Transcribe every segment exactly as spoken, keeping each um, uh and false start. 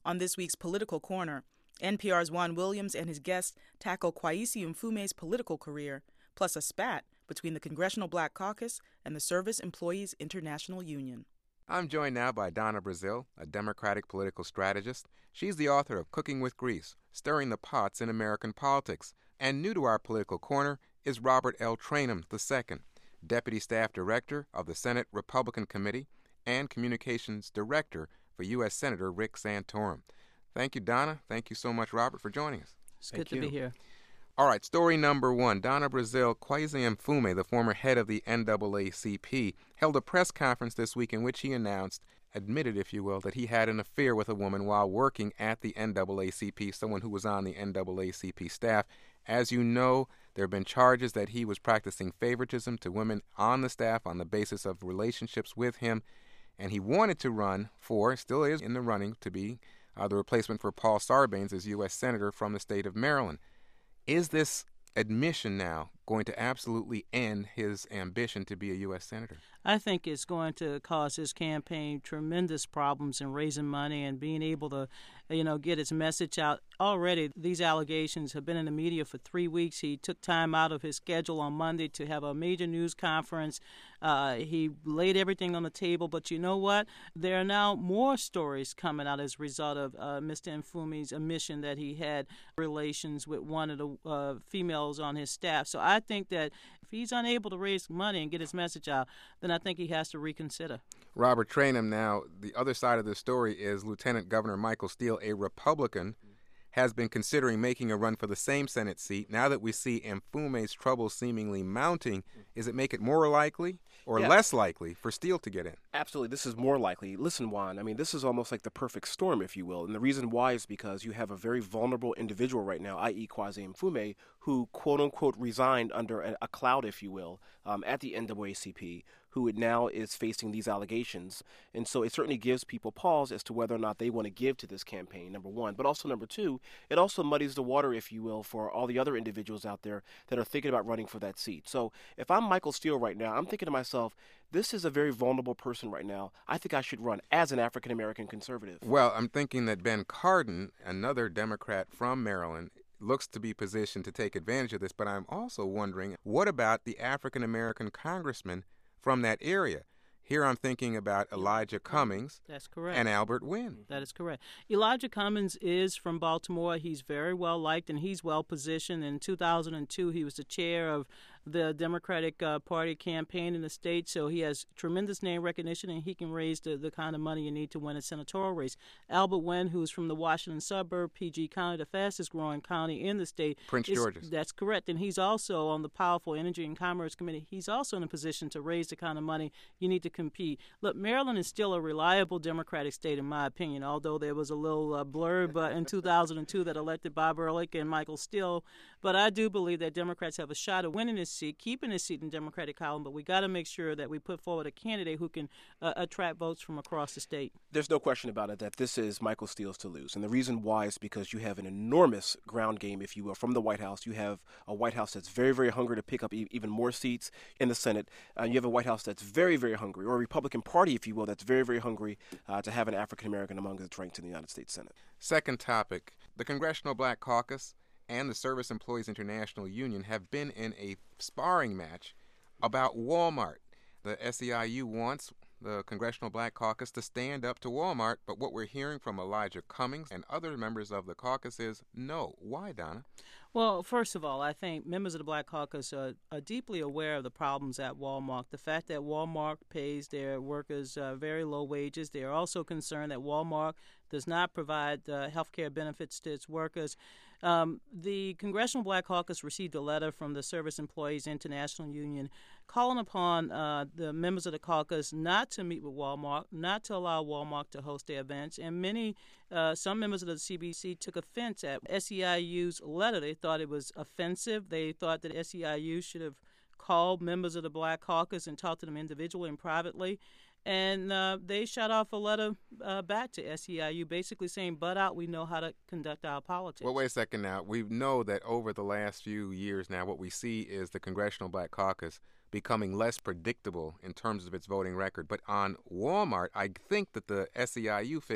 On this week's Political Corner, N P R's Juan Williams and his guests tackle Kweisi Mfume's political career, plus a spat between the Congressional Black Caucus and the Service Employees International Union. I'm joined now by Donna Brazile, a Democratic political strategist. She's the author of Cooking with Grease, Stirring the Pots in American Politics. And new to our Political Corner is Robert L. Trainum the Second, Deputy Staff Director of the Senate Republican Committee and Communications Director for U S Senator Rick Santorum. Thank you, Donna. Thank you so much, Robert, for joining us. It's good to be here. All right, story number one. Donna Brazile, Kweisi Mfume, the former head of the N double A C P, held a press conference this week in which he announced, admitted, if you will, that he had an affair with a woman while working at the N double A C P, someone who was on the N double A C P staff. As you know, there have been charges that he was practicing favoritism to women on the staff on the basis of relationships with him, and he wanted to run for, still is in the running, to be uh, the replacement for Paul Sarbanes as U S Senator from the state of Maryland. Is this admission now going to absolutely end his ambition to be a U S Senator? I think it's going to cause his campaign tremendous problems in raising money and being able to, you know, get his message out. Already, these allegations have been in the media for three weeks. He took time out of his schedule on Monday to have a major news conference. Uh, he laid everything on the table. But you know what? There are now more stories coming out as a result of uh, Mister Mfume's admission that he had relations with one of the uh, females on his staff. So I think that if he's unable to raise money and get his message out, then I think he has to reconsider. Robert Trainum, now, the other side of the story is Lieutenant Governor Michael Steele, a Republican, has been considering making a run for the same Senate seat. Now that we see Mfume's trouble seemingly mounting, does it make it more likely or yeah. less likely for Steele to get in? Absolutely. This is more likely. Listen, Juan, I mean, this is almost like the perfect storm, if you will. And the reason why is because you have a very vulnerable individual right now, that is. Kweisi Mfume, who, quote-unquote, resigned under a, a cloud, if you will, um, at the N double A C P, who now is facing these allegations. And so it certainly gives people pause as to whether or not they want to give to this campaign, number one. But also, number two, it also muddies the water, if you will, for all the other individuals out there that are thinking about running for that seat. So if I'm Michael Steele right now, I'm thinking to myself, this is a very vulnerable person right now. I think I should run as an African-American conservative. Well, I'm thinking that Ben Cardin, another Democrat from Maryland, looks to be positioned to take advantage of this. But I'm also wondering, what about the African-American congressman from that area? Here I'm thinking about Elijah Cummings. That's correct. And Albert Wynn. That is correct. Elijah Cummings is from Baltimore. He's very well liked and he's well positioned. In two thousand two, he was the chair of the Democratic uh, Party campaign in the state, so he has tremendous name recognition and he can raise the, the kind of money you need to win a senatorial race. Albert Wynn, who's from the Washington suburb, P G County, the fastest growing county in the state. Prince is, George's. That's correct. And he's also on the powerful Energy and Commerce Committee. He's also in a position to raise the kind of money you need to compete. Look, Maryland is still a reliable Democratic state, in my opinion, although there was a little uh, blurb uh, in two thousand two that elected Bob Ehrlich and Michael Steele. But I do believe that Democrats have a shot at winning this seat, keeping this seat in Democratic column, but we got to make sure that we put forward a candidate who can uh, attract votes from across the state. There's no question about it that this is Michael Steele's to lose. And the reason why is because you have an enormous ground game, if you will, from the White House. You have a White House that's very, very hungry to pick up e- even more seats in the Senate. Uh, you have a White House that's very, very hungry, or a Republican Party, if you will, that's very, very hungry uh, to have an African-American among its ranks in the United States Senate. Second topic, the Congressional Black Caucus and the Service Employees International Union have been in a sparring match about Walmart. The S E I U wants the Congressional Black Caucus to stand up to Walmart, but what we're hearing from Elijah Cummings and other members of the caucus is no. Why, Donna? Well, first of all, I think members of the Black Caucus are, are deeply aware of the problems at Walmart. The fact that Walmart pays their workers uh, very low wages. They are also concerned that Walmart does not provide uh, health care benefits to its workers. Um, the Congressional Black Caucus received a letter from the Service Employees International Union calling upon uh, the members of the caucus not to meet with Walmart, not to allow Walmart to host their events. And many, uh, some members of the C B C took offense at S E I U's letter. They thought it was offensive. They thought that S E I U should have called members of the Black Caucus and talked to them individually and privately. And uh, they shot off a letter uh, back to S E I U basically saying, butt out, we know how to conduct our politics. Well, wait a second now. We know that over the last few years now, what we see is the Congressional Black Caucus becoming less predictable in terms of its voting record. But on Walmart, I think that the S E I U figured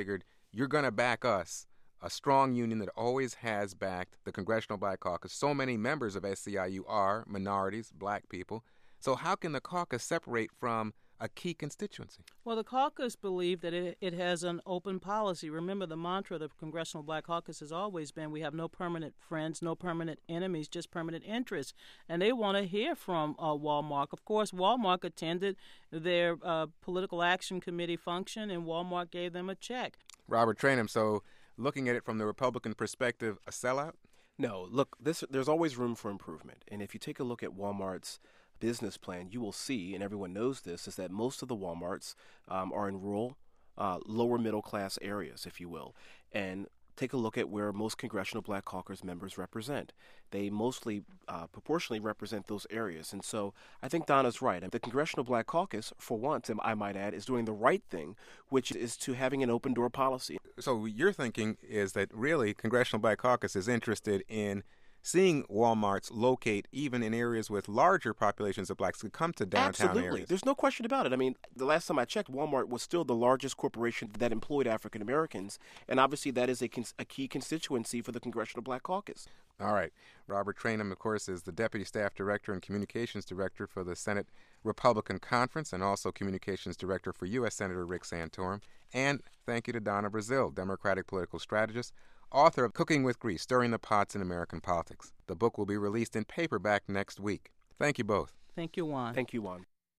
you're going to back us, a strong union that always has backed the Congressional Black Caucus. So many members of S C I U are minorities, black people. So how can the caucus separate from a key constituency? Well, the caucus believe that it, it has an open policy. Remember, the mantra of the Congressional Black Caucus has always been, we have no permanent friends, no permanent enemies, just permanent interests. And they want to hear from uh, Walmart. Of course, Walmart attended their uh, political action committee function, and Walmart gave them a check. Robert Trainum, so looking at it from the Republican perspective, a sellout? No, look, this, there's always room for improvement. And if you take a look at Walmart's business plan, you will see, and everyone knows this, is that most of the Walmarts um, are in rural, uh, lower middle class areas, if you will. And take a look at where most Congressional Black Caucus members represent. They mostly uh, proportionally represent those areas. And so I think Donna's right. The Congressional Black Caucus, for once, I might add, is doing the right thing, which is to having an open door policy. So your thinking is that really Congressional Black Caucus is interested in seeing Walmarts locate even in areas with larger populations of blacks who come to downtown Absolutely. areas. There's no question about it. I mean, the last time I checked, Walmart was still the largest corporation that employed African Americans, and obviously that is a, cons- a key constituency for the Congressional Black Caucus. All right. Robert Trainum, of course, is the Deputy Staff Director and Communications Director for the Senate Republican Conference and also Communications Director for U S Senator Rick Santorum. And thank you to Donna Brazile, Democratic political strategist, author of Cooking with Grease, Stirring the Pots in American Politics. The book will be released in paperback next week. Thank you both. Thank you, Juan. Thank you, Juan.